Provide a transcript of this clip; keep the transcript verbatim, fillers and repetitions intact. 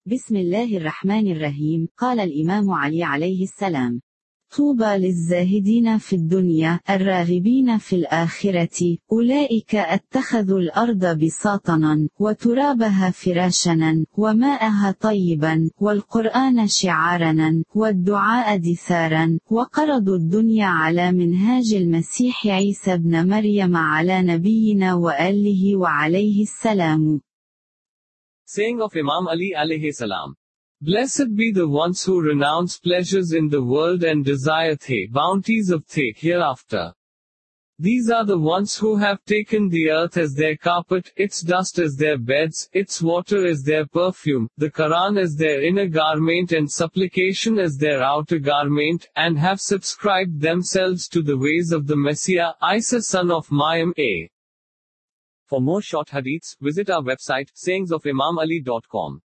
بسم الله الرحمن الرحيم. قال الإمام علي عليه السلام: طوبى للزاهدين في الدنيا الراغبين في الآخرة، أولئك اتخذوا الأرض بساطنا وترابها فراشنا وماءها طيبا والقرآن شعارنا والدعاء دثارا، وقرضوا الدنيا على منهاج المسيح عيسى بن مريم على نبينا وآله وعليه السلام. Saying of Imam Ali alayhi salam. Blessed be the ones who renounce pleasures in the world and desire the bounties of the hereafter. These are the ones who have taken the earth as their carpet, its dust as their beds, its water as their perfume, the Quran as their inner garment and supplication as their outer garment, and have subscribed themselves to the ways of the Messiah, Isa son of Maryam. A. For more short hadiths, visit our website, sayings of imam ali dot com.